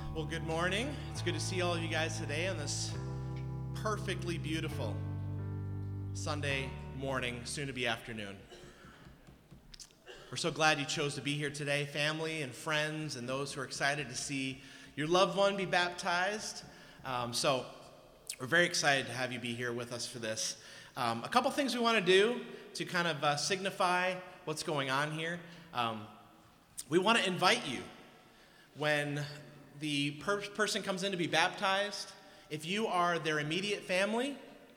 Well, good morning. It's good to see all of you guys today on this perfectly beautiful Sunday morning, soon to be afternoon. We're so glad you chose to be here today, family and friends and those who are excited to see your loved one be baptized. So we're very excited to have you be here with us for this. A couple things we want to do to kind of signify what's going on here. We want to invite you when the person comes in to be baptized. If you are their immediate family,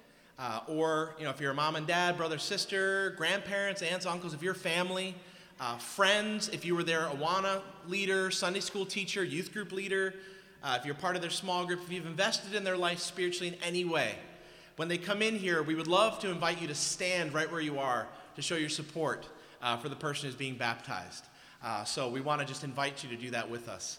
or if you're a mom and dad, brother, sister, grandparents, aunts, uncles, if you're family, friends, if you were their Awana leader, Sunday school teacher, youth group leader, if you're part of their small group, if you've invested in their life spiritually in any way, when they come in here, we would love to invite you to stand right where you are to show your support for the person who's being baptized. So we want to just invite you to do that with us.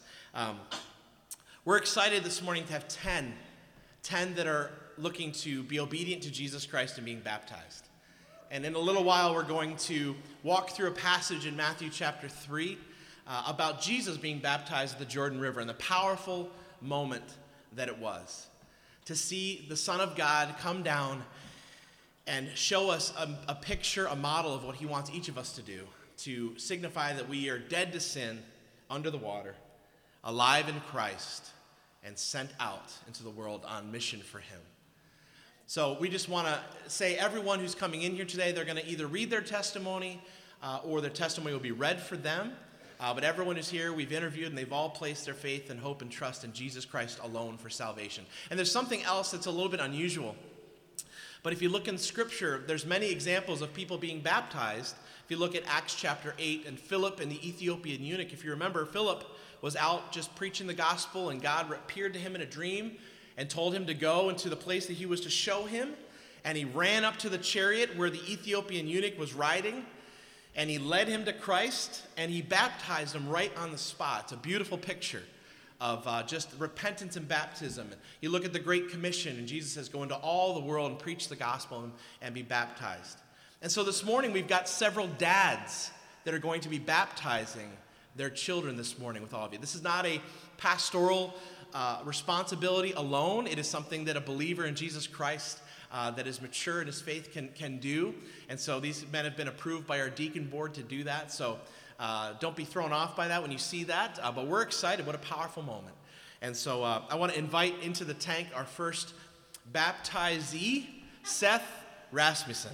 We're excited this morning to have 10 that are looking to be obedient to Jesus Christ and being baptized. And in a little while, we're going to walk through a passage in Matthew chapter 3 about Jesus being baptized at the Jordan River and the powerful moment that it was to see the Son of God come down and show us a picture, a model of what he wants each of us to do, to signify that we are dead to sin under the water, alive in Christ, and sent out into the world on mission for him. So we just want to say everyone who's coming in here today, they're going to either read their testimony or their testimony will be read for them. But everyone who's here, we've interviewed, and they've all placed their faith and hope and trust in Jesus Christ alone for salvation. And there's something else that's a little bit unusual. But if you look in Scripture, there's many examples of people being baptized. If you look at Acts chapter 8 and Philip and the Ethiopian eunuch, if you remember, Philip was out just preaching the gospel, and God appeared to him in a dream and told him to go into the place that he was to show him. And he ran up to the chariot where the Ethiopian eunuch was riding, and he led him to Christ, and he baptized him right on the spot. It's a beautiful picture of just repentance and baptism. And you look at the Great Commission, and Jesus says, go into all the world and preach the gospel and be baptized. And so this morning, we've got several dads that are going to be baptizing their children this morning with all of you. This is not a pastoral responsibility alone. It is something that a believer in Jesus Christ that is mature in his faith can do. And so these men have been approved by our deacon board to do that. So don't be thrown off by that when you see that. But we're excited. What a powerful moment. And so I want to invite into the tank our first baptizee, Seth Rasmussen.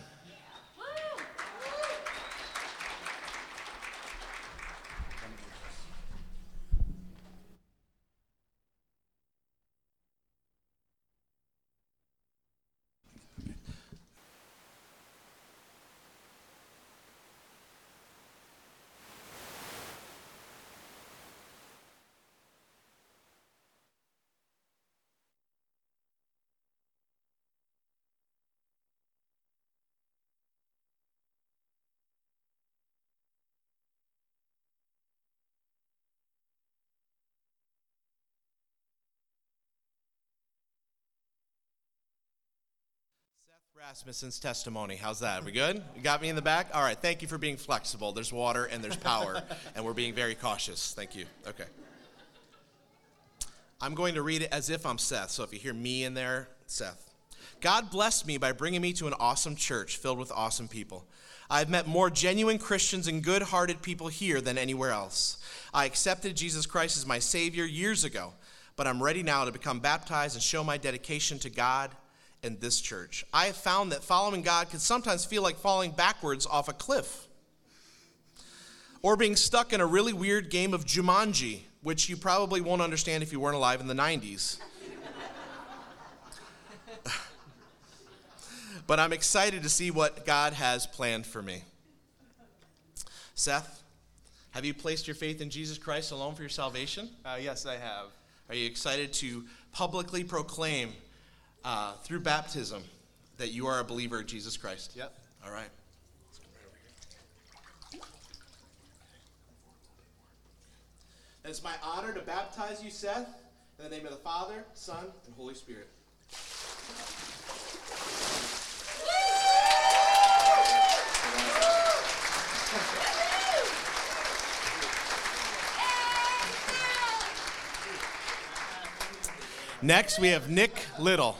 Rasmussen's testimony. How's that? We good? You got me in the back? All right. Thank you for being flexible. There's water and there's power, and we're being very cautious. Thank you. Okay. I'm going to read it as if I'm Seth, so if you hear me in there, Seth. God blessed me by bringing me to an awesome church filled with awesome people. I've met more genuine Christians and good-hearted people here than anywhere else. I accepted Jesus Christ as my Savior years ago, but I'm ready now to become baptized and show my dedication to God in this church. I have found that following God can sometimes feel like falling backwards off a cliff or being stuck in a really weird game of Jumanji, which you probably won't understand if you weren't alive in the 90s. But I'm excited to see what God has planned for me. Seth, have you placed your faith in Jesus Christ alone for your salvation? Yes, I have. Are you excited to publicly proclaim through baptism that you are a believer in Jesus Christ? Yep. All right. And it's my honor to baptize you, Seth, in the name of the Father, Son, and Holy Spirit. Next, we have Nick Little.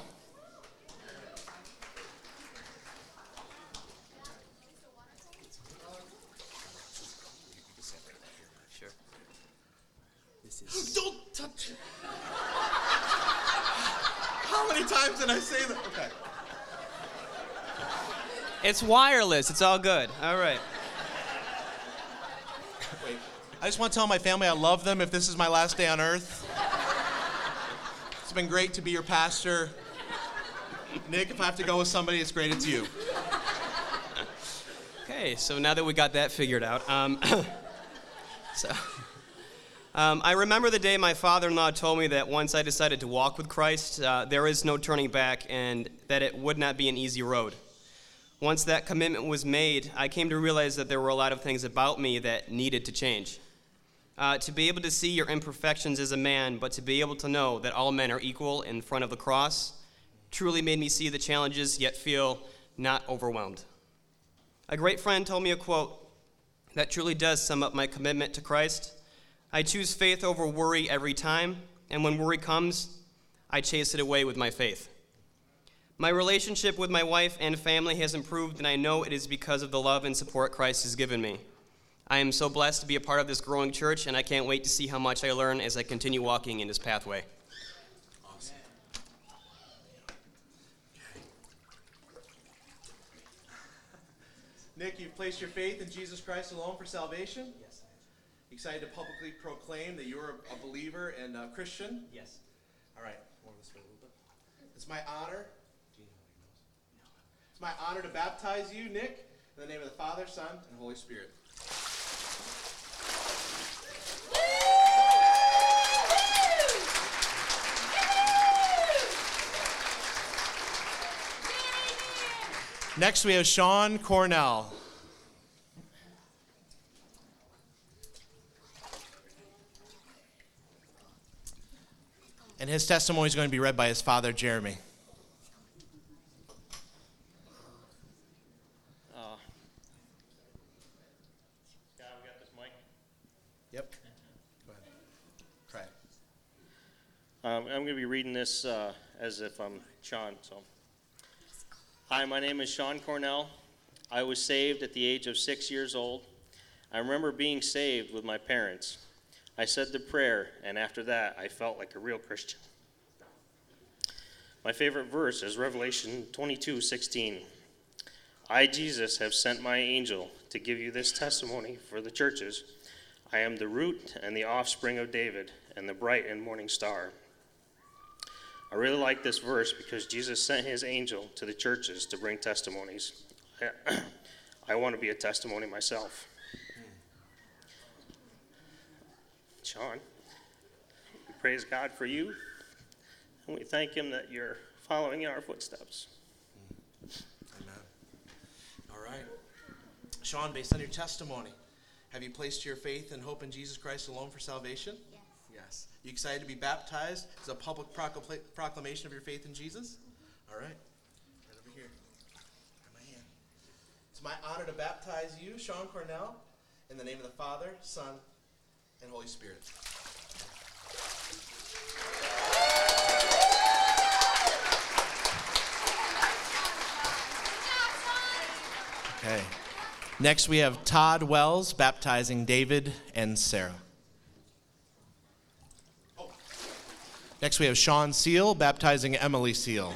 Sure. This is... Don't touch it. How many times did I say that? Okay. It's wireless. It's all good. All right. Wait. I just want to tell my family I love them if this is my last day on earth. It's been great to be your pastor. Nick, if I have to go with somebody, it's great it's you. Okay, so now that we got that figured out, I remember the day my father-in-law told me that once I decided to walk with Christ, there is no turning back and that it would not be an easy road. Once that commitment was made, I came to realize that there were a lot of things about me that needed to change. To be able to see your imperfections as a man, but to be able to know that all men are equal in front of the cross, truly made me see the challenges, yet feel not overwhelmed. A great friend told me a quote that truly does sum up my commitment to Christ. I choose faith over worry every time, and when worry comes, I chase it away with my faith. My relationship with my wife and family has improved, and I know it is because of the love and support Christ has given me. I am so blessed to be a part of this growing church, and I can't wait to see how much I learn as I continue walking in this pathway. Awesome. Nick, you've placed your faith in Jesus Christ alone for salvation? Yes. Excited to publicly proclaim that you're a believer and a Christian? Yes. All right. It's my honor. It's my honor to baptize you, Nick, in the name of the Father, Son, and Holy Spirit. Next, we have Sean Cornell. And his testimony is going to be read by his father, Jeremy. Yeah, we got this mic. Yep. Go ahead. Try it. I'm going to be reading this as if I'm Sean. So, hi, my name is Sean Cornell. I was saved at the age of 6 years old. I remember being saved with my parents. I said the prayer, and after that, I felt like a real Christian. My favorite verse is Revelation 22:16. I, Jesus, have sent my angel to give you this testimony for the churches. I am the root and the offspring of David and the bright and morning star. I really like this verse because Jesus sent his angel to the churches to bring testimonies. I want to be a testimony myself. Sean, we praise God for you, and we thank him that you're following in our footsteps. Amen. All right. Sean, based on your testimony, have you placed your faith and hope in Jesus Christ alone for salvation? Yes. Yes. You excited to be baptized as a public proclamation of your faith in Jesus? All right. Right over here. Got my hand. It's my honor to baptize you, Sean Cornell, in the name of the Father, Son, and Holy Spirit. Okay. Next we have Todd Wells baptizing David and Sarah. Next we have Sean Seal baptizing Emily Seal.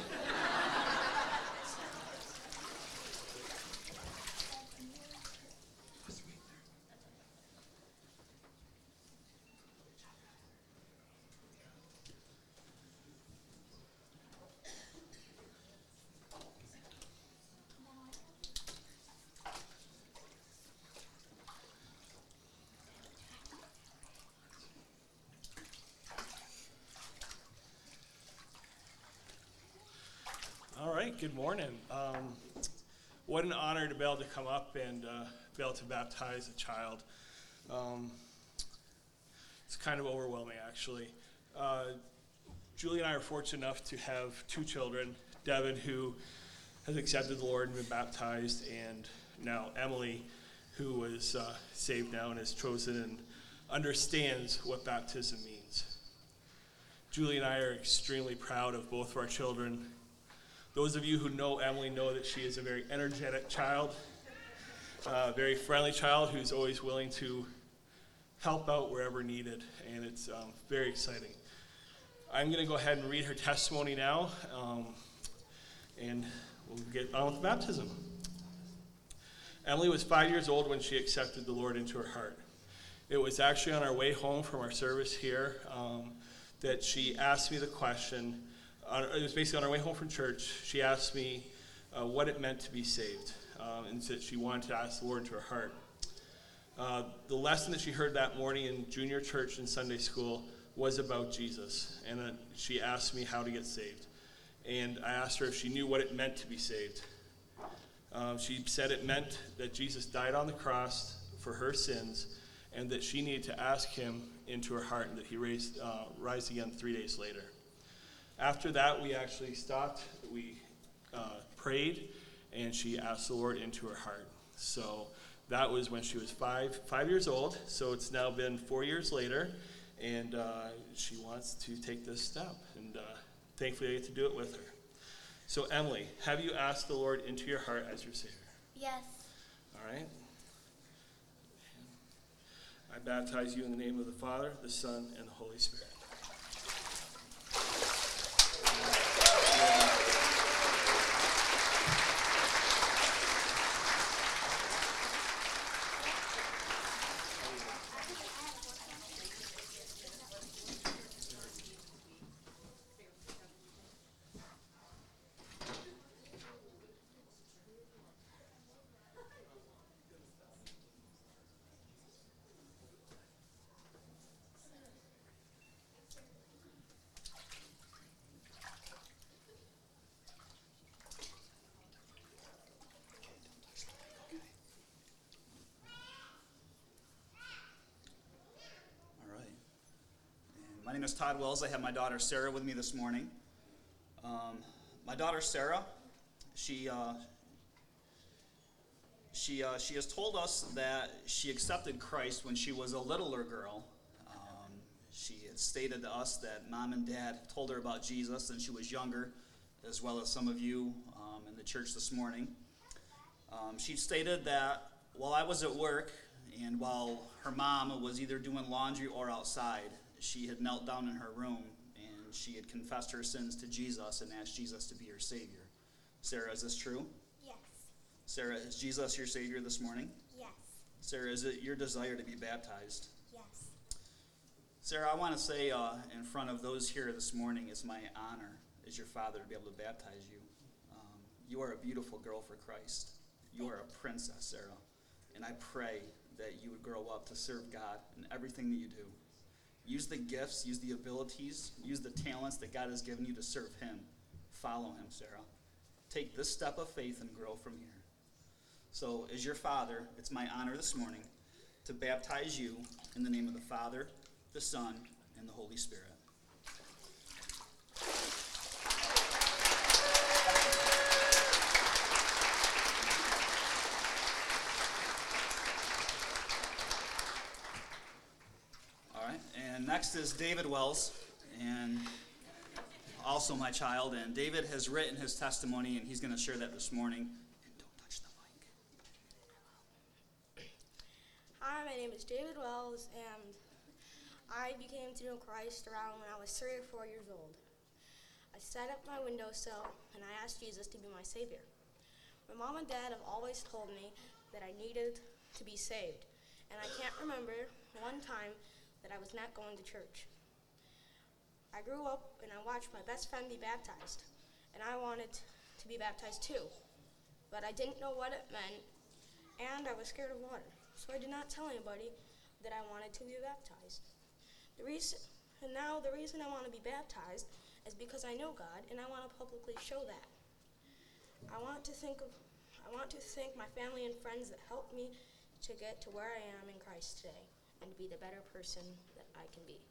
All right, good morning. What an honor to be able to come up and be able to baptize a child. It's kind of overwhelming, actually. Julie and I are fortunate enough to have two children, Devin, who has accepted the Lord and been baptized, and now Emily, who was saved now and has chosen and understands what baptism means. Julie and I are extremely proud of both of our children. Those of you who know Emily know that she is a very energetic child, a very friendly child who's always willing to help out wherever needed, and it's very exciting. I'm going to go ahead and read her testimony now, and we'll get on with baptism. Emily was 5 years old when she accepted the Lord into her heart. It was actually on our way home from our service here that she asked me the question. It was basically on our way home from church. She asked me what it meant to be saved, and said she wanted to ask the Lord into her heart. The lesson that she heard that morning in junior church and Sunday school was about Jesus, and she asked me how to get saved. And I asked her if she knew what it meant to be saved. She said it meant that Jesus died on the cross for her sins, and that she needed to ask him into her heart, and that he rise again 3 days later. After that, we actually stopped, we prayed, and she asked the Lord into her heart. So that was when she was 5 years old, so it's now been 4 years later, and she wants to take this step, and thankfully I get to do it with her. So Emily, have you asked the Lord into your heart as your Savior? Yes. All right. I baptize you in the name of the Father, the Son, and the Holy Spirit. My name is Todd Wells. I have my daughter Sarah with me this morning. My daughter Sarah, she has told us that she accepted Christ when she was a littler girl. She had stated to us that mom and dad told her about Jesus when she was younger, as well as some of you in the church this morning. She stated that while I was at work and while her mom was either doing laundry or outside, she had knelt down in her room and she had confessed her sins to Jesus and asked Jesus to be her Savior. Sarah, is this true? Yes. Sarah, is Jesus your Savior this morning? Yes. Sarah, is it your desire to be baptized? Yes. Sarah, I want to say in front of those here this morning, it's my honor as your father to be able to baptize you. You are a beautiful girl for Christ. You are a princess, Sarah. And I pray that you would grow up to serve God in everything that you do. Use the gifts, use the abilities, use the talents that God has given you to serve him. Follow him, Sarah. Take this step of faith and grow from here. So, as your father, it's my honor this morning to baptize you in the name of the Father, the Son, and the Holy Spirit. And next is David Wells, and also my child. And David has written his testimony, and he's going to share that this morning. And don't touch the mic. Hi, my name is David Wells, and I became to know Christ around when I was 3 or 4 years old. I sat at my windowsill, and I asked Jesus to be my Savior. My mom and dad have always told me that I needed to be saved, and I can't remember one time that I was not going to church. I grew up and I watched my best friend be baptized, and I wanted to be baptized too, but I didn't know what it meant, and I was scared of water, so I did not tell anybody that I wanted to be baptized. The reason I want to be baptized is because I know God, and I want to publicly show that. I want to thank my family and friends that helped me to get to where I am in Christ today, and to be the better person that I can be.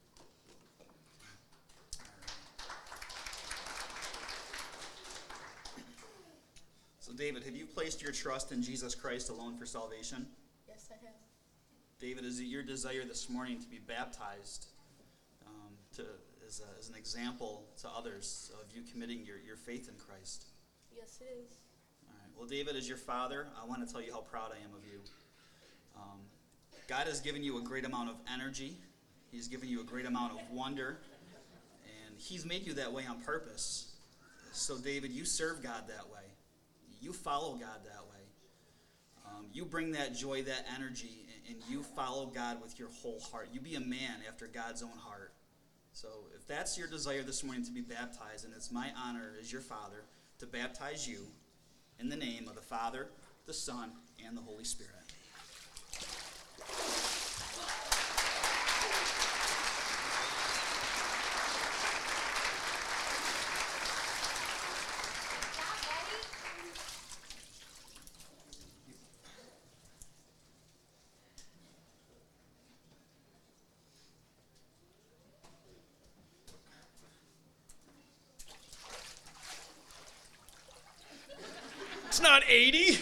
So David, have you placed your trust in Jesus Christ alone for salvation? Yes, I have. David, is it your desire this morning to be baptized, as an example to others of you committing your faith in Christ? Yes, it is. All right. Well, David, as your father, I want to tell you how proud I am of you. God has given you a great amount of energy. He's given you a great amount of wonder. And he's made you that way on purpose. So, David, you serve God that way. You follow God that way. You bring that joy, that energy, and you follow God with your whole heart. You be a man after God's own heart. So if that's your desire this morning to be baptized, and it's my honor as your father to baptize you in the name of the Father, the Son, and the Holy Spirit. It's not 80.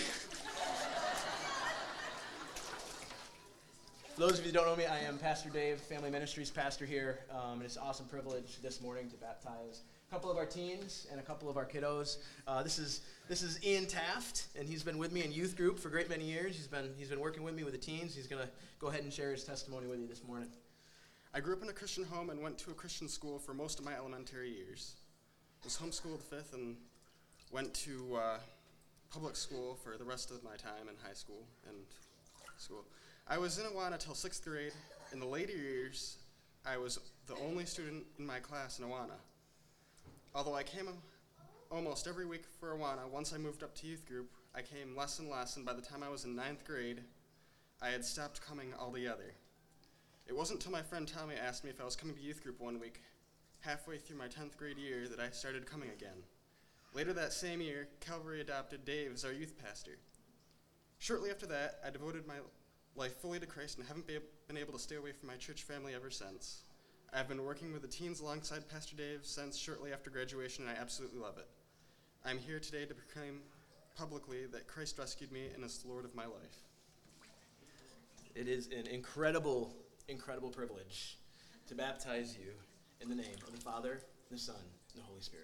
For those of you who don't know me, I am Pastor Dave, Family Ministries pastor here, and it's an awesome privilege this morning to baptize a couple of our teens and a couple of our kiddos. This is Ian Taft, and he's been with me in youth group for a great many years. He's been working with me with the teens. He's going to go ahead and share his testimony with you this morning. I grew up in a Christian home and went to a Christian school for most of my elementary years. Was homeschooled fifth and went to public school for the rest of my time in high school and school. I was in Awana till 6th grade. In the later years, I was the only student in my class in Awana. Although I came almost every week for Awana, once I moved up to youth group, I came less and less, and by the time I was in 9th grade, I had stopped coming altogether. It wasn't until my friend Tommy asked me if I was coming to youth group one week, halfway through my 10th grade year, that I started coming again. Later that same year, Calvary adopted Dave as our youth pastor. Shortly after that, I devoted my life fully to Christ and haven't been able to stay away from my church family ever since. I've been working with the teens alongside Pastor Dave since shortly after graduation, and I absolutely love it. I'm here today to proclaim publicly that Christ rescued me and is the Lord of my life. It is an incredible, incredible privilege to baptize you in the name of the Father, the Son, and the Holy Spirit.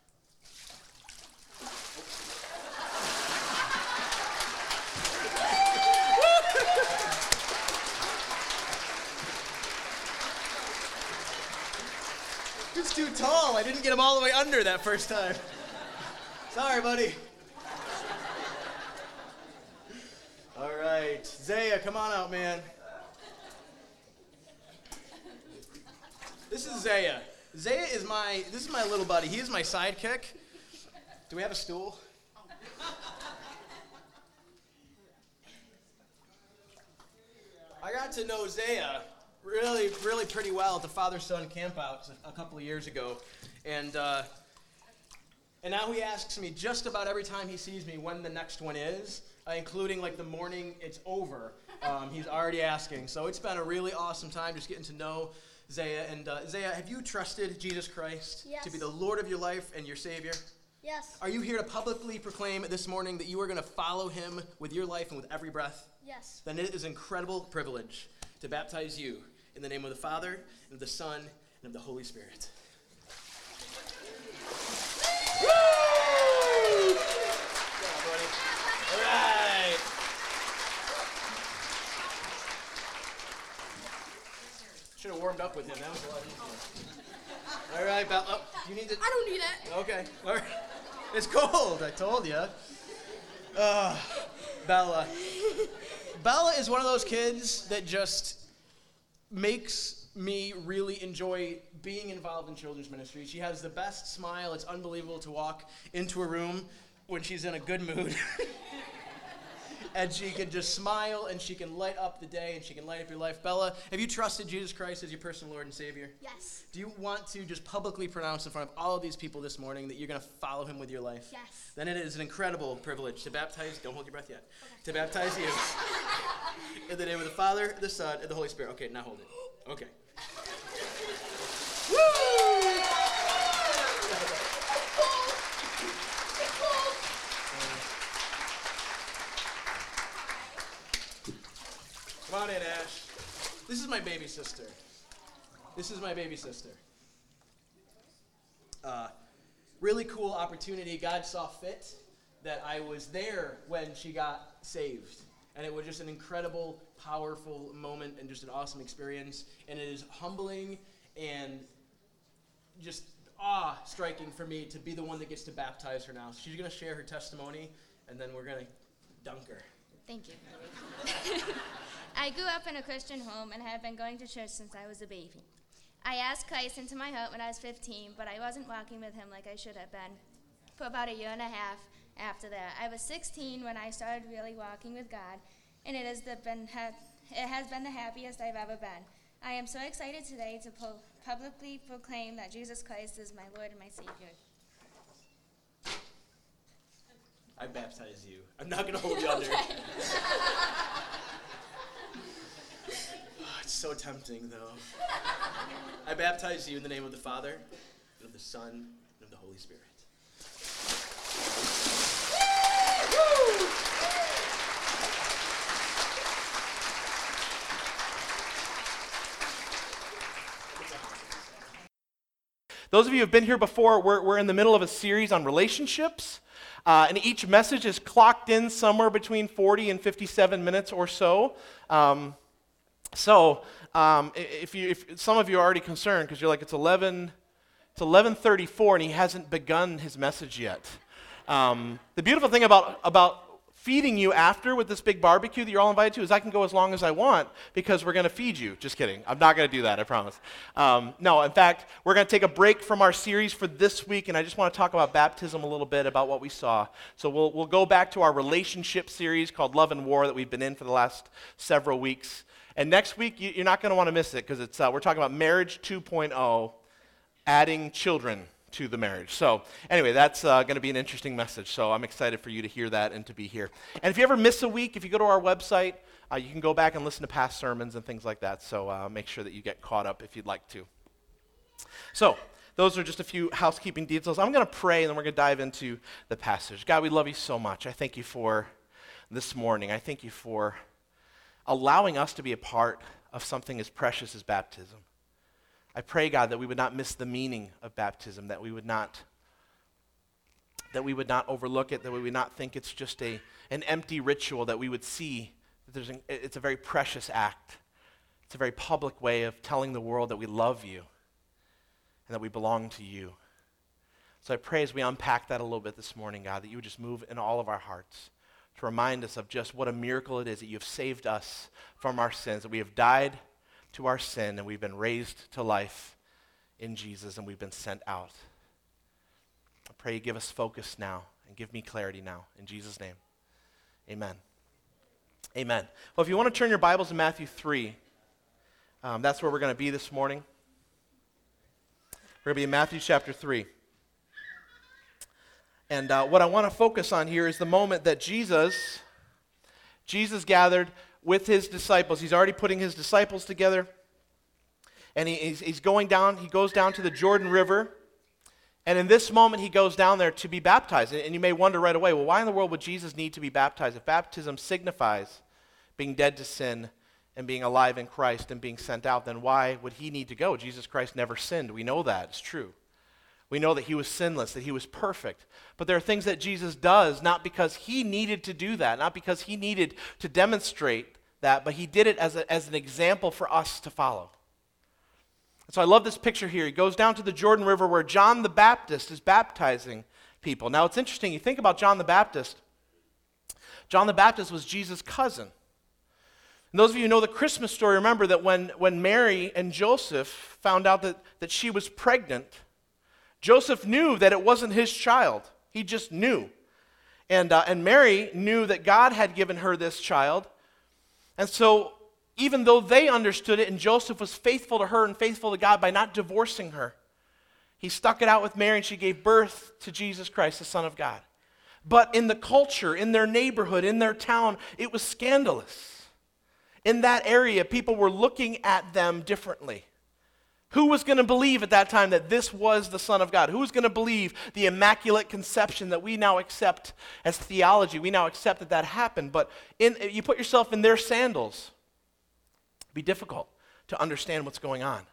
It's too tall. I didn't get him all the way under that first time. Sorry, buddy. All right. Zaya, come on out, man. This is Zaya. Zaya is my little buddy. He is my sidekick. Do we have a stool? I got to know Zaya really, really pretty well at the father-son campout a couple of years ago. And now he asks me just about every time he sees me when the next one is, including like the morning it's over. He's already asking. So it's been a really awesome time just getting to know Zaya. And Zaya, have you trusted Jesus Christ to be the Lord of your life and your Savior? Yes. Are you here to publicly proclaim this morning that you are going to follow him with your life and with every breath? Yes. Then it is an incredible privilege to baptize you in the name of the Father, and of the Son, and of the Holy Spirit. Woo! Good job, buddy. All right. Should have warmed up with him. That was a lot easier. All right, Bella. Oh, you need to... I don't need it. Okay. All right. It's cold, I told you. Bella. Bella is one of those kids that just makes me really enjoy being involved in children's ministry. She has the best smile. It's unbelievable to walk into a room when she's in a good mood. And she can just smile, and she can light up the day, and she can light up your life. Bella, have you trusted Jesus Christ as your personal Lord and Savior? Yes. Do you want to just publicly pronounce in front of all of these people this morning that you're going to follow him with your life? Yes. Then it is an incredible privilege to baptize, don't hold your breath yet, to baptize you in the name of the Father, the Son, and the Holy Spirit. Okay, now hold it. Okay. Woo! Come on in, Ash. This is my baby sister. This is my baby sister. really cool opportunity. God saw fit that I was there when she got saved. And it was just an incredible, powerful moment and just an awesome experience. And it is humbling and just awe-striking for me to be the one that gets to baptize her now. So she's going to share her testimony, and then we're going to dunk her. Thank you. I grew up in a Christian home and have been going to church since I was a baby. I asked Christ into my heart when I was 15, but I wasn't walking with him like I should have been for about a year and a half after that. I was 16 when I started really walking with God, and it has been the happiest I've ever been. I am so excited today to publicly proclaim that Jesus Christ is my Lord and my Savior. I baptize you. I'm not going to hold you under. It's so tempting, though. I baptize you in the name of the Father, and of the Son, and of the Holy Spirit. Those of you who have been here before, we're in the middle of a series on relationships, and each message is clocked in somewhere between 40 and 57 minutes or so. If some of you are already concerned because you're like, it's 11:34 and he hasn't begun his message yet. The beautiful thing about feeding you after with this big barbecue that you're all invited to is I can go as long as I want because we're going to feed you. Just kidding. I'm not going to do that, I promise. No, in fact, we're going to take a break from our series for this week, and I just want to talk about baptism a little bit, about what we saw. So we'll go back to our relationship series called Love and War that we've been in for the last several weeks. And next week, you're not going to want to miss it because it's we're talking about Marriage 2.0, adding children to the marriage. So anyway, that's going to be an interesting message. So I'm excited for you to hear that and to be here. And if you ever miss a week, if you go to our website, you can go back and listen to past sermons and things like that. So make sure that you get caught up if you'd like to. So those are just a few housekeeping details. I'm going to pray and then we're going to dive into the passage. God, we love you so much. I thank you for this morning. I thank you for allowing us to be a part of something as precious as baptism. I pray, God, that we would not miss the meaning of baptism, that we would not overlook it, that we would not think it's just an empty ritual, that we would see that it's a very precious act. It's a very public way of telling the world that we love you and that we belong to you. So I pray as we unpack that a little bit this morning, God, that you would just move in all of our hearts to remind us of just what a miracle it is that you have saved us from our sins, that we have died to our sin and we've been raised to life in Jesus and we've been sent out. I pray you give us focus now and give me clarity now. In Jesus' name, amen. Amen. Well, if you want to turn your Bibles to Matthew 3, that's where we're going to be this morning. We're going to be in Matthew chapter 3. And what I want to focus on here is the moment that Jesus gathered with his disciples. He's already putting his disciples together. And he's going down. He goes down to the Jordan River. And in this moment, he goes down there to be baptized. And you may wonder right away, well, why in the world would Jesus need to be baptized? If baptism signifies being dead to sin and being alive in Christ and being sent out, then why would he need to go? Jesus Christ never sinned. We know that. It's true. We know that he was sinless, that he was perfect. But there are things that Jesus does not because he needed to do that, not because he needed to demonstrate that, but he did it as an example for us to follow. And so I love this picture here. He goes down to the Jordan River where John the Baptist is baptizing people. Now it's interesting, you think about John the Baptist. John the Baptist was Jesus' cousin. And those of you who know the Christmas story, remember that when Mary and Joseph found out that she was pregnant, Joseph knew that it wasn't his child. He just knew. And Mary knew that God had given her this child. And so even though they understood it and Joseph was faithful to her and faithful to God by not divorcing her, he stuck it out with Mary and she gave birth to Jesus Christ, the Son of God. But in the culture, in their neighborhood, in their town, it was scandalous. In that area, people were looking at them differently. Who was going to believe at that time that this was the Son of God? Who was going to believe the Immaculate Conception that we now accept as theology? We now accept that happened. But you put yourself in their sandals, it'd be difficult to understand what's going on.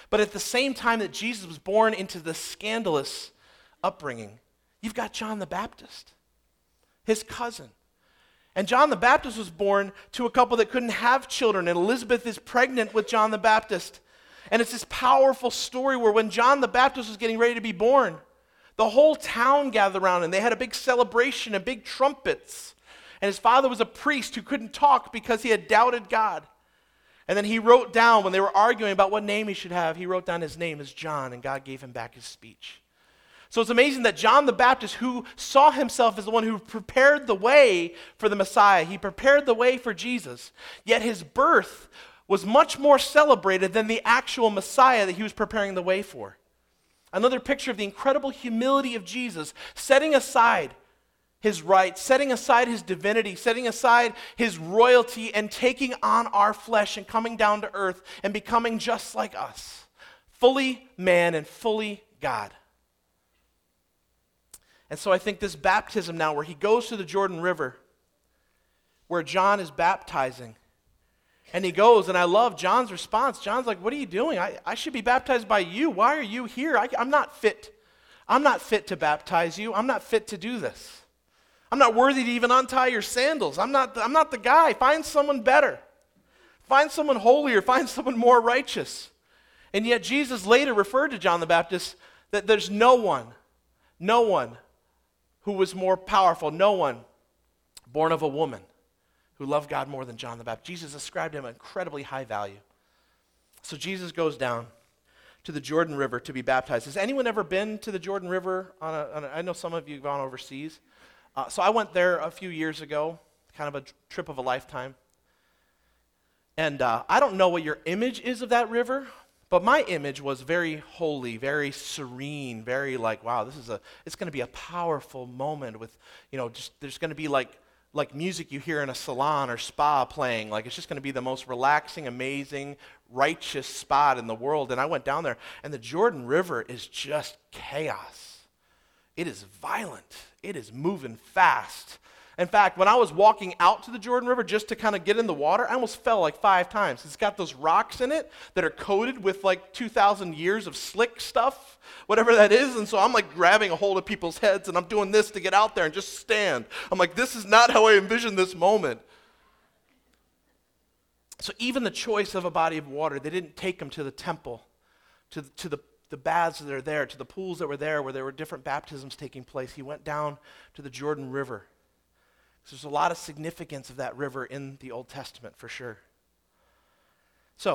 But at the same time that Jesus was born into this scandalous upbringing, you've got John the Baptist, his cousin. And John the Baptist was born to a couple that couldn't have children, and Elizabeth is pregnant with John the Baptist. And it's this powerful story where when John the Baptist was getting ready to be born, the whole town gathered around and they had a big celebration and big trumpets. And his father was a priest who couldn't talk because he had doubted God. And then he wrote down, when they were arguing about what name he should have, he wrote down his name as John, and God gave him back his speech. So it's amazing that John the Baptist, who saw himself as the one who prepared the way for the Messiah, he prepared the way for Jesus, yet his birth was much more celebrated than the actual Messiah that he was preparing the way for. Another picture of the incredible humility of Jesus, setting aside his rights, setting aside his divinity, setting aside his royalty, and taking on our flesh and coming down to earth and becoming just like us, fully man and fully God. And so I think this baptism now, where he goes to the Jordan River, where John is baptizing, and he goes, and I love John's response. John's like, what are you doing? I should be baptized by you. Why are you here? I'm not fit. I'm not fit to baptize you. I'm not fit to do this. I'm not worthy to even untie your sandals. I'm not the guy. Find someone better. Find someone holier. Find someone more righteous. And yet Jesus later referred to John the Baptist that there's no one who was more powerful, no one born of a woman who loved God more than John the Baptist. Jesus ascribed him an incredibly high value. So Jesus goes down to the Jordan River to be baptized. Has anyone ever been to the Jordan River? I know some of you have gone overseas. So I went there a few years ago, kind of a trip of a lifetime. And I don't know what your image is of that river, but my image was very holy, very serene, very like, wow, it's going to be a powerful moment with, there's going to be like music you hear in a salon or spa playing. Like it's just going to be the most relaxing, amazing, righteous spot in the world. And I went down there, and the Jordan River is just chaos. It is violent. It is moving fast. In fact, when I was walking out to the Jordan River just to kind of get in the water, I almost fell like 5 times. It's got those rocks in it that are coated with like 2,000 years of slick stuff, whatever that is. And so I'm like grabbing a hold of people's heads, and I'm doing this to get out there and just stand. I'm like, this is not how I envisioned this moment. So even the choice of a body of water, they didn't take him to the temple, to the baths that are there, to the pools that were there where there were different baptisms taking place. He went down to the Jordan River. So there's a lot of significance of that river in the Old Testament for sure. So,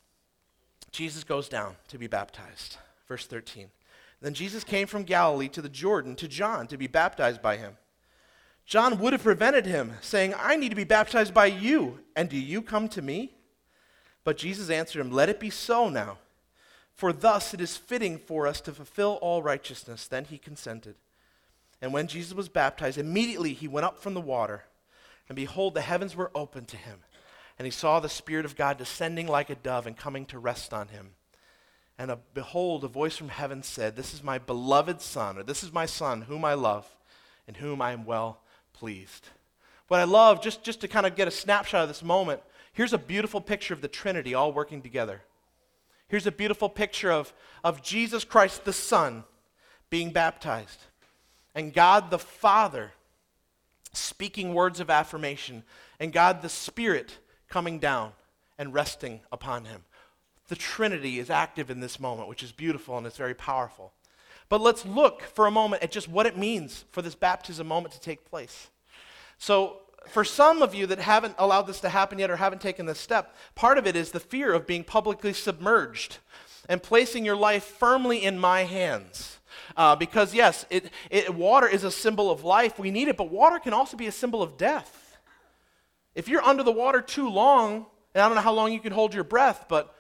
Jesus goes down to be baptized. Verse 13. Then Jesus came from Galilee to the Jordan to John to be baptized by him. John would have prevented him, saying, I need to be baptized by you, and do you come to me? But Jesus answered him, let it be so now. For thus it is fitting for us to fulfill all righteousness. Then he consented. And when Jesus was baptized, immediately he went up from the water. And behold, the heavens were opened to him. And he saw the Spirit of God descending like a dove and coming to rest on him. And behold, a voice from heaven said, this is my beloved Son, or this is my Son, whom I love, in whom I am well pleased. What I love, just to kind of get a snapshot of this moment, here's a beautiful picture of the Trinity all working together. Here's a beautiful picture of Jesus Christ, the Son, being baptized. And God the Father speaking words of affirmation. And God the Spirit coming down and resting upon him. The Trinity is active in this moment, which is beautiful and it's very powerful. But let's look for a moment at just what it means for this baptism moment to take place. So, for some of you that haven't allowed this to happen yet or haven't taken this step, part of it is the fear of being publicly submerged and placing your life firmly in my hands. Because yes, water is a symbol of life. We need it, but water can also be a symbol of death. If you're under the water too long, and I don't know how long you can hold your breath, but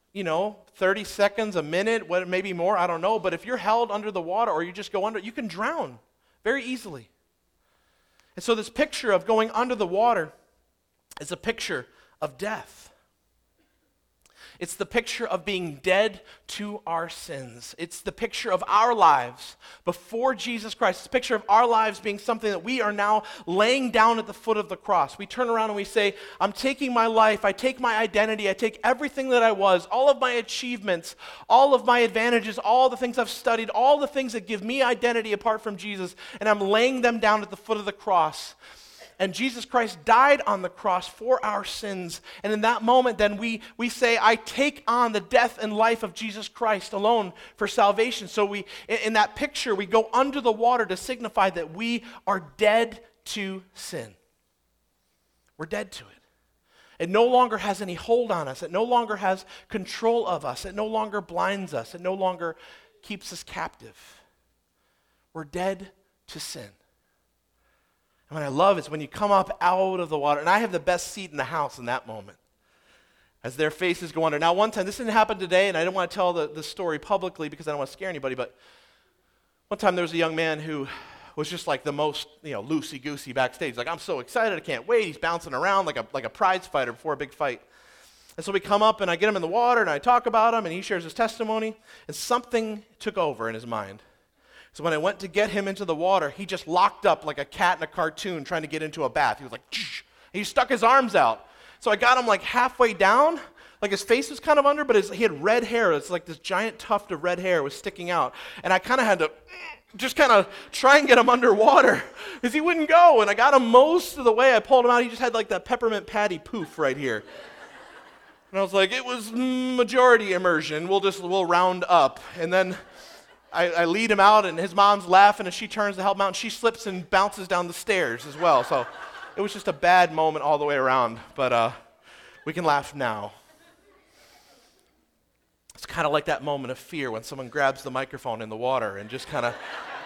30 seconds, a minute, maybe more, I don't know. But if you're held under the water or you just go under, you can drown very easily. And so this picture of going under the water is a picture of death. It's the picture of being dead to our sins. It's the picture of our lives before Jesus Christ. It's a picture of our lives being something that we are now laying down at the foot of the cross. We turn around and we say, I'm taking my life, I take my identity, I take everything that I was, all of my achievements, all of my advantages, all the things I've studied, all the things that give me identity apart from Jesus, and I'm laying them down at the foot of the cross. And Jesus Christ died on the cross for our sins. And in that moment, then we say, I take on the death and life of Jesus Christ alone for salvation. So in that picture, we go under the water to signify that we are dead to sin. We're dead to it. It no longer has any hold on us. It no longer has control of us. It no longer blinds us. It no longer keeps us captive. We're dead to sin. And what I love is when you come up out of the water, and I have the best seat in the house in that moment, as their faces go under. Now, one time, this didn't happen today, and I don't want to tell the story publicly because I don't want to scare anybody, but one time there was a young man who was just like the most, loosey-goosey backstage. Like, I'm so excited, I can't wait. He's bouncing around like a prize fighter before a big fight. And so we come up, and I get him in the water, and I talk about him, and he shares his testimony, and something took over in his mind. So when I went to get him into the water, he just locked up like a cat in a cartoon trying to get into a bath. He was like, shh. He stuck his arms out. So I got him like halfway down, like his face was kind of under, but he had red hair. It's like this giant tuft of red hair was sticking out. And I kind of had to just kind of try and get him underwater because he wouldn't go. And I got him most of the way. I pulled him out. He just had like that peppermint patty poof right here. And I was like, it was majority immersion. We'll round up. And then I lead him out, and his mom's laughing, and she turns to help him out, and she slips and bounces down the stairs as well. So it was just a bad moment all the way around, but we can laugh now. It's kind of like that moment of fear when someone grabs the microphone in the water and just kind of...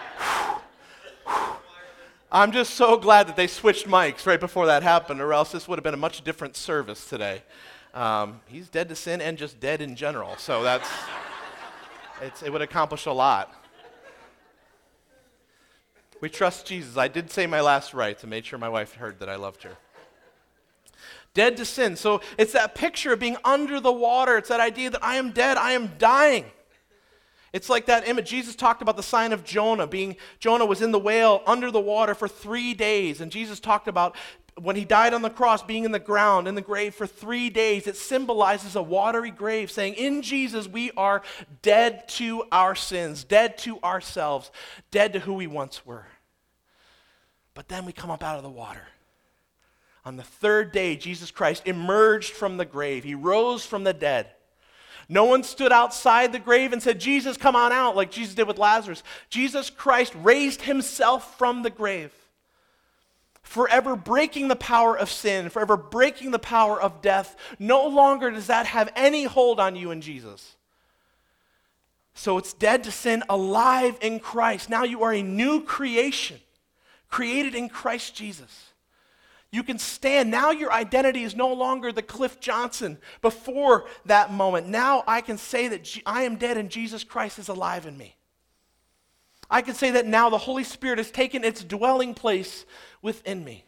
I'm just so glad that they switched mics right before that happened, or else this would have been a much different service today. He's dead to sin and just dead in general, so that's... It would accomplish a lot. We trust Jesus. I did say my last rites and made sure my wife heard that I loved her. Dead to sin. So it's that picture of being under the water. It's that idea that I am dead, I am dying. It's like that image. Jesus talked about the sign of Jonah. Jonah was in the whale under the water for 3 days. And Jesus talked about when he died on the cross, being in the ground, in the grave for 3 days. It symbolizes a watery grave, saying in Jesus we are dead to our sins, dead to ourselves, dead to who we once were. But then we come up out of the water. On the third day, Jesus Christ emerged from the grave. He rose from the dead. No one stood outside the grave and said, Jesus, come on out, like Jesus did with Lazarus. Jesus Christ raised himself from the grave, forever breaking the power of sin, forever breaking the power of death. No longer does that have any hold on you in Jesus. So it's dead to sin, alive in Christ. Now you are a new creation, created in Christ Jesus. You can stand. Now your identity is no longer the Cliff Johnson before that moment. Now I can say that I am dead and Jesus Christ is alive in me. I can say that now the Holy Spirit has taken its dwelling place within me.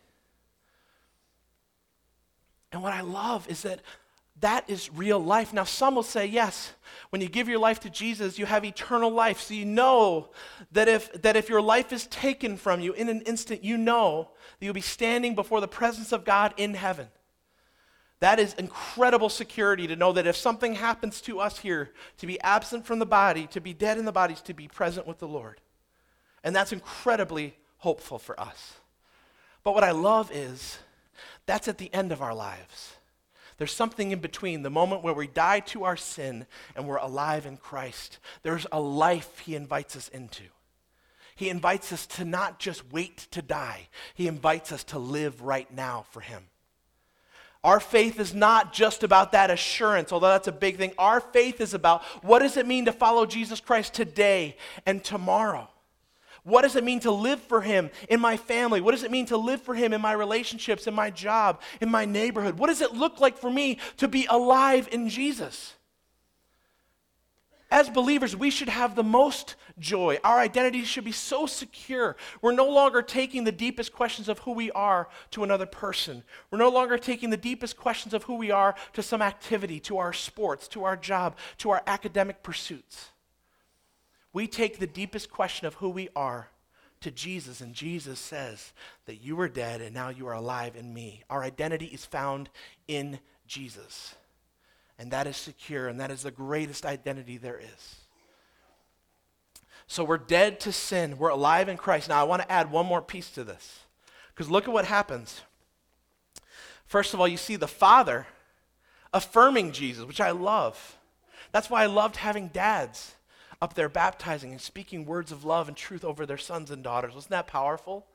And what I love is that is real life. Now some will say, yes, when you give your life to Jesus, you have eternal life. So you know that if your life is taken from you in an instant, you know that you'll be standing before the presence of God in heaven. That is incredible security to know that if something happens to us here, to be absent from the body, to be dead in the bodies, to be present with the Lord. And that's incredibly hopeful for us. But what I love is that's at the end of our lives. There's something in between, the moment where we die to our sin and we're alive in Christ. There's a life he invites us into. He invites us to not just wait to die. He invites us to live right now for him. Our faith is not just about that assurance, although that's a big thing. Our faith is about what does it mean to follow Jesus Christ today and tomorrow? What does it mean to live for him in my family? What does it mean to live for him in my relationships, in my job, in my neighborhood? What does it look like for me to be alive in Jesus? As believers, we should have the most joy. Our identity should be so secure. We're no longer taking the deepest questions of who we are to another person. We're no longer taking the deepest questions of who we are to some activity, to our sports, to our job, to our academic pursuits. We take the deepest question of who we are to Jesus, and Jesus says that you were dead and now you are alive in me. Our identity is found in Jesus. And that is secure, and that is the greatest identity there is. So we're dead to sin. We're alive in Christ. Now, I want to add one more piece to this, because look at what happens. First of all, you see the Father affirming Jesus, which I love. That's why I loved having dads up there baptizing and speaking words of love and truth over their sons and daughters. Wasn't that powerful?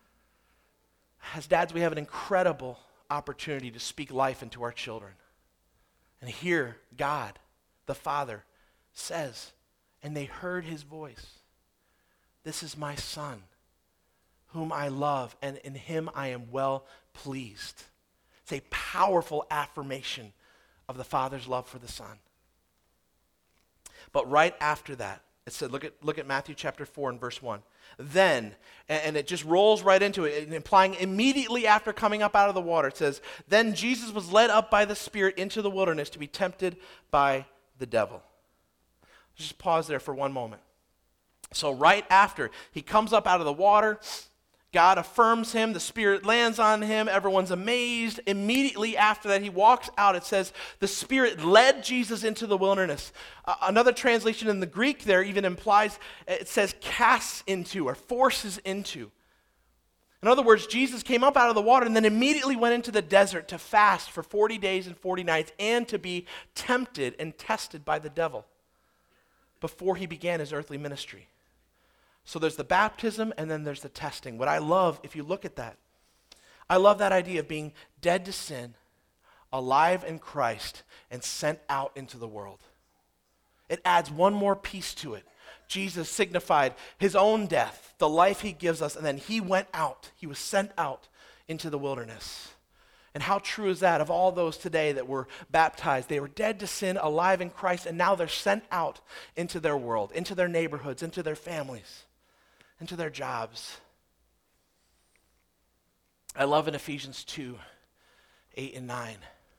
As dads, we have an incredible opportunity to speak life into our children. And here, God, the Father, says, and they heard his voice, "This is my Son, whom I love, and in him I am well pleased." It's a powerful affirmation of the Father's love for the Son. But right after that, it said, look at Matthew chapter 4 and verse 1. Then, and it just rolls right into it, implying immediately after coming up out of the water, it says, "Then Jesus was led up by the Spirit into the wilderness to be tempted by the devil." Just pause there for one moment. So right after he comes up out of the water, God affirms him, the Spirit lands on him, everyone's amazed. Immediately after that, he walks out. It says, the Spirit led Jesus into the wilderness. Another translation in the Greek there even implies, it says casts into or forces into. In other words, Jesus came up out of the water and then immediately went into the desert to fast for 40 days and 40 nights and to be tempted and tested by the devil before he began his earthly ministry. So there's the baptism and then there's the testing. What I love, if you look at that, I love that idea of being dead to sin, alive in Christ, and sent out into the world. It adds one more piece to it. Jesus signified his own death, the life he gives us, and then he went out. He was sent out into the wilderness. And how true is that of all those today that were baptized? They were dead to sin, alive in Christ, and now they're sent out into their world, into their neighborhoods, into their families, into their jobs. I love in Ephesians 2, 8 and 9,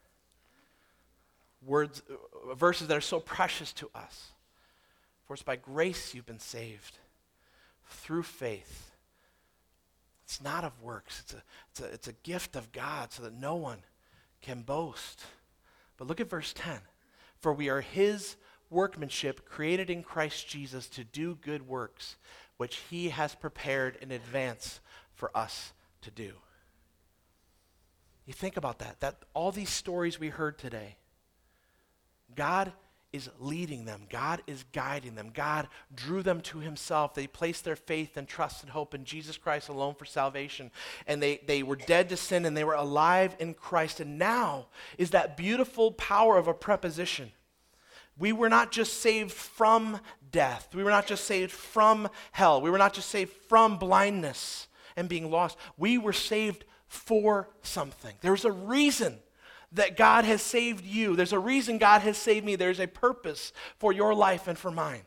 verses that are so precious to us. For it's by grace you've been saved, through faith. It's not of works. It's a gift of God so that no one can boast. But look at verse 10. For we are his workmanship, created in Christ Jesus to do good works, which he has prepared in advance for us to do. You think about that all these stories we heard today, God is leading them. God is guiding them. God drew them to himself. They placed their faith and trust and hope in Jesus Christ alone for salvation. And they were dead to sin and they were alive in Christ. And now is that beautiful power of a preposition. We were not just saved from death. We were not just saved from hell. We were not just saved from blindness and being lost. We were saved for something. There's a reason that God has saved you. There's a reason God has saved me. There's a purpose for your life and for mine.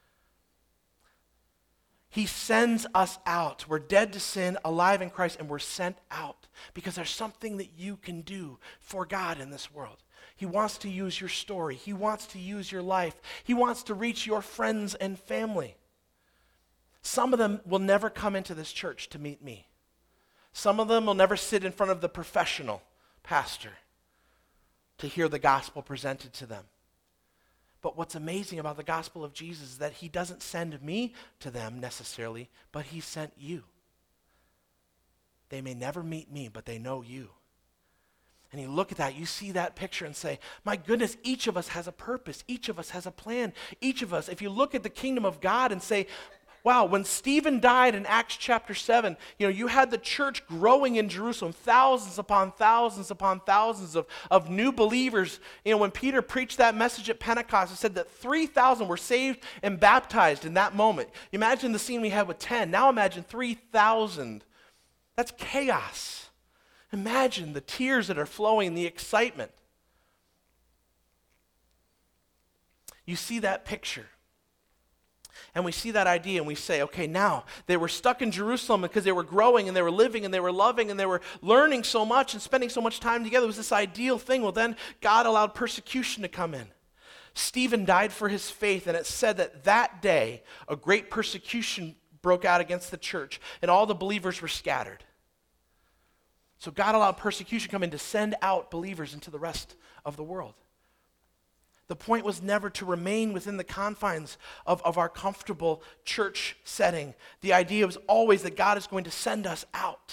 He sends us out. We're dead to sin, alive in Christ, and we're sent out because there's something that you can do for God in this world. He wants to use your story. He wants to use your life. He wants to reach your friends and family. Some of them will never come into this church to meet me. Some of them will never sit in front of the professional pastor to hear the gospel presented to them. But what's amazing about the gospel of Jesus is that he doesn't send me to them necessarily, but he sent you. They may never meet me, but they know you. And you look at that, you see that picture and say, my goodness, each of us has a purpose. Each of us has a plan. Each of us, if you look at the kingdom of God and say, wow, when Stephen died in Acts chapter 7, you had the church growing in Jerusalem, thousands upon thousands upon thousands of new believers. When Peter preached that message at Pentecost, it said that 3,000 were saved and baptized in that moment. Imagine the scene we had with 10. Now imagine 3,000. That's chaos. Imagine the tears that are flowing, the excitement. You see that picture. And we see that idea and we say, okay, now they were stuck in Jerusalem because they were growing and they were living and they were loving and they were learning so much and spending so much time together. It was this ideal thing. Well, then God allowed persecution to come in. Stephen died for his faith, and it said that that day a great persecution broke out against the church and all the believers were scattered. So God allowed persecution to come in to send out believers into the rest of the world. The point was never to remain within the confines of our comfortable church setting. The idea was always that God is going to send us out.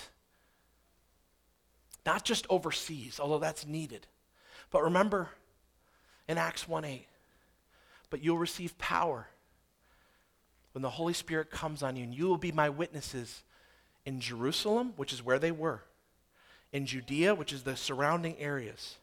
Not just overseas, although that's needed. But remember in Acts 1:8, but you'll receive power when the Holy Spirit comes on you, and you will be my witnesses in Jerusalem, which is where they were, in Judea, which is the surrounding areas.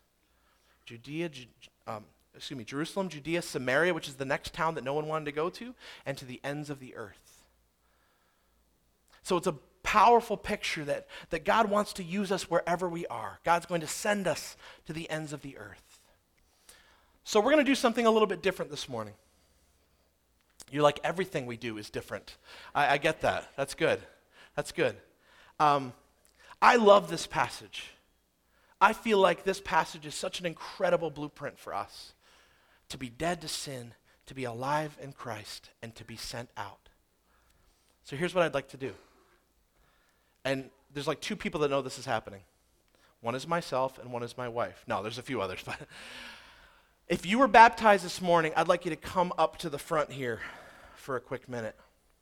Jerusalem, Judea, Samaria, which is the next town that no one wanted to go to, and to the ends of the earth. So it's a powerful picture that God wants to use us wherever we are. God's going to send us to the ends of the earth. So we're going to do something a little bit different this morning. You're like, everything we do is different. I get that. That's good. That's good. I love this passage. I feel like this passage is such an incredible blueprint for us. To be dead to sin, to be alive in Christ, and to be sent out. So here's what I'd like to do. And there's like two people that know this is happening. One is myself and one is my wife. No, there's a few others. But if you were baptized this morning, I'd like you to come up to the front here for a quick minute.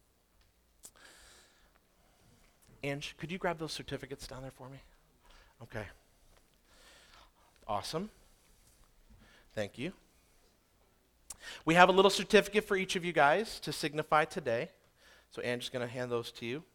Ange, could you grab those certificates down there for me? Okay. Awesome. Thank you. We have a little certificate for each of you guys to signify today. So Angie's going to hand those to you.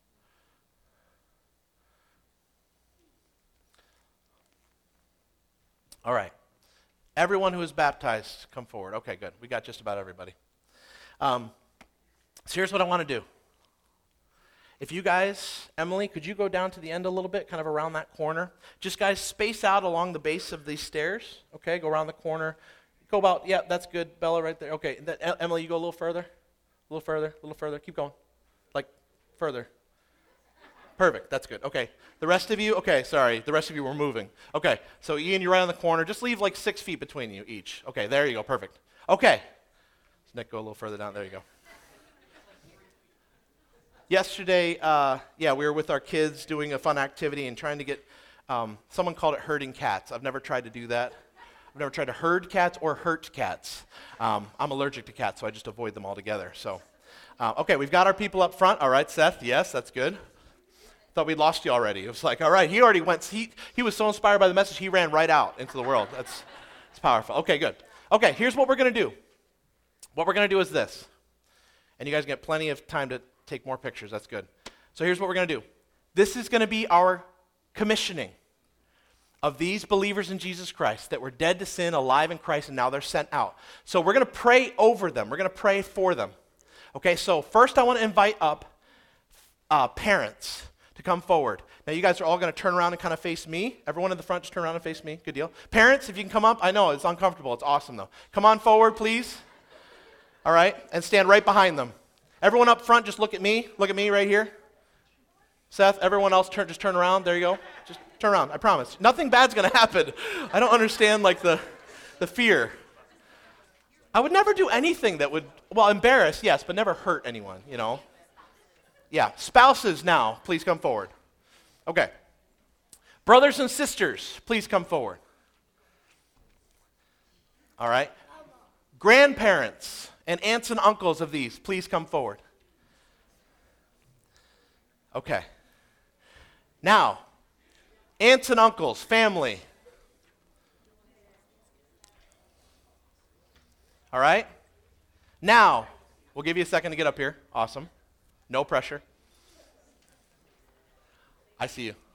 All right. Everyone who is baptized, come forward. Okay, good. We got just about everybody. So here's what I want to do. If you guys, Emily, could you go down to the end a little bit, kind of around that corner? Just guys, space out along the base of these stairs. Okay, go around the corner. Go about, yeah, that's good. Bella right there. Okay, Emily, you go a little further. A little further, a little further. Keep going. Like, further. Perfect, that's good. Okay, the rest of you, okay, sorry, the rest of you were moving. Okay, so Ian, you're right on the corner. Just leave like 6 feet between you each. Okay, there you go, perfect. Okay, so Nick, go a little further down. There you go. Yesterday, we were with our kids doing a fun activity and trying to get, someone called it herding cats. I've never tried to do that. I've never tried to herd cats or hurt cats. I'm allergic to cats, so I just avoid them altogether. So, okay, we've got our people up front. All right, Seth, yes, that's good. Thought we'd lost you already. It was like, all right, he already went. He was so inspired by the message, he ran right out into the world. It's powerful. Okay, good. Okay, here's what we're going to do. What we're going to do is this. And you guys get plenty of time to take more pictures. That's good. So here's what we're going to do. This is going to be our commissioning of these believers in Jesus Christ that were dead to sin, alive in Christ, and now they're sent out. So we're going to pray over them. We're going to pray for them. Okay, so first I want to invite up parents to come forward. Now you guys are all going to turn around and kind of face me. Everyone in the front, just turn around and face me. Good deal. Parents, if you can come up. I know it's uncomfortable. It's awesome, though. Come on forward, please. All right, and stand right behind them. Everyone up front, just look at me. Look at me right here. Seth, everyone else, just turn around. There you go. Just turn around. I promise. Nothing bad's going to happen. I don't understand, like, the fear. I would never do anything that would, well, embarrass, yes, but never hurt anyone, you know. Yeah, spouses now, please come forward. Okay. Brothers and sisters, please come forward. All right. Grandparents and aunts and uncles of these, please come forward. Okay. Now, aunts and uncles, family. All right? Now, we'll give you a second to get up here. Awesome. No pressure. I see you.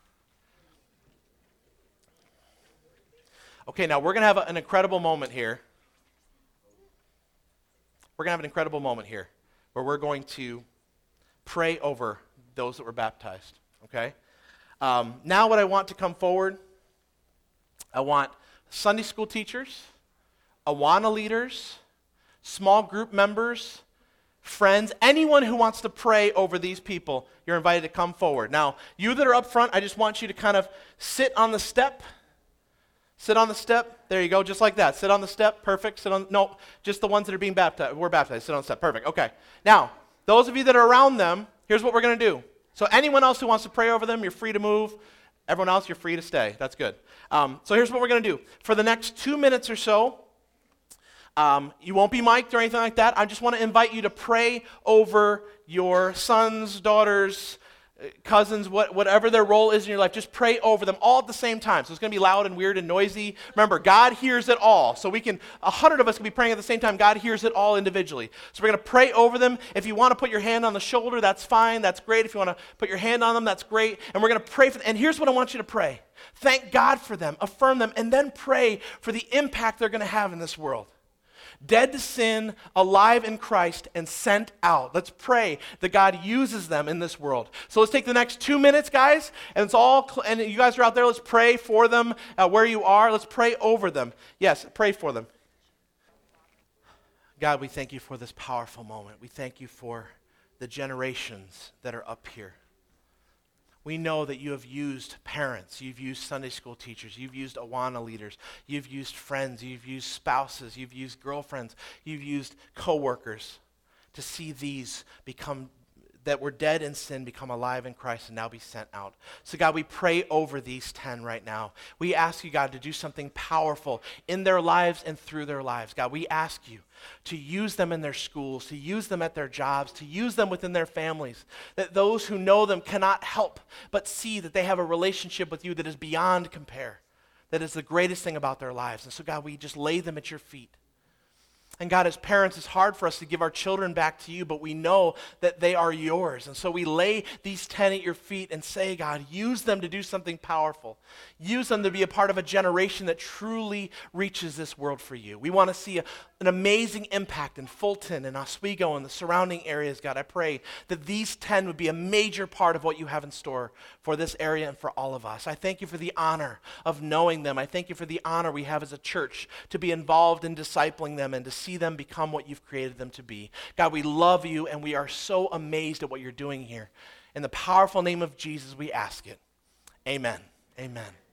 Okay, now we're going to have an incredible moment here. We're going to have an incredible moment here where we're going to pray over those that were baptized, okay? Now what I want to come forward, I want Sunday school teachers, Awana leaders, small group members, friends, anyone who wants to pray over these people, you're invited to come forward. Now, you that are up front, I just want you to kind of sit on the step. Sit on the step. There you go, just like that. Sit on the step. Perfect. No, just the ones that are being baptized. We're baptized. Sit on the step. Perfect. Okay. Now, those of you that are around them, here's what we're going to do. So anyone else who wants to pray over them, you're free to move. Everyone else, you're free to stay. That's good. So here's what we're going to do. For the next 2 minutes or so, you won't be mic'd or anything like that. I just want to invite you to pray over your sons, daughters, cousins, whatever their role is in your life. Just pray over them all at the same time. So it's going to be loud and weird and noisy. Remember, God hears it all. So 100 of us can be praying at the same time. God hears it all individually. So we're going to pray over them. If you want to put your hand on the shoulder, that's fine. That's great. If you want to put your hand on them, that's great. And we're going to pray for them. And here's what I want you to pray. Thank God for them. Affirm them. And then pray for the impact they're going to have in this world. Dead to sin, alive in Christ, and sent out. Let's pray that God uses them in this world. So let's take the next 2 minutes, guys, and and you guys are out there. Let's pray for them where you are. Let's pray over them. Yes, pray for them. God, we thank you for this powerful moment. We thank you for the generations that are up here. We know that you have used parents, you've used Sunday school teachers, you've used Awana leaders, you've used friends, you've used spouses, you've used girlfriends, you've used coworkers to see these that were dead in sin become alive in Christ and now be sent out. So God, we pray over these 10 right now. We ask you, God, to do something powerful in their lives and through their lives. God, we ask you to use them in their schools, to use them at their jobs, to use them within their families, that those who know them cannot help but see that they have a relationship with you that is beyond compare, that is the greatest thing about their lives. And so God, we just lay them at your feet. And God, as parents, it's hard for us to give our children back to you, but we know that they are yours. And so we lay these 10 at your feet and say, God, use them to do something powerful. Use them to be a part of a generation that truly reaches this world for you. We want to see an amazing impact in Fulton and Oswego and the surrounding areas, God. I pray that these 10 would be a major part of what you have in store for this area and for all of us. I thank you for the honor of knowing them. I thank you for the honor we have as a church to be involved in discipling them and to see them become what you've created them to be. God, we love you and we are so amazed at what you're doing here. In the powerful name of Jesus, we ask it. Amen. Amen.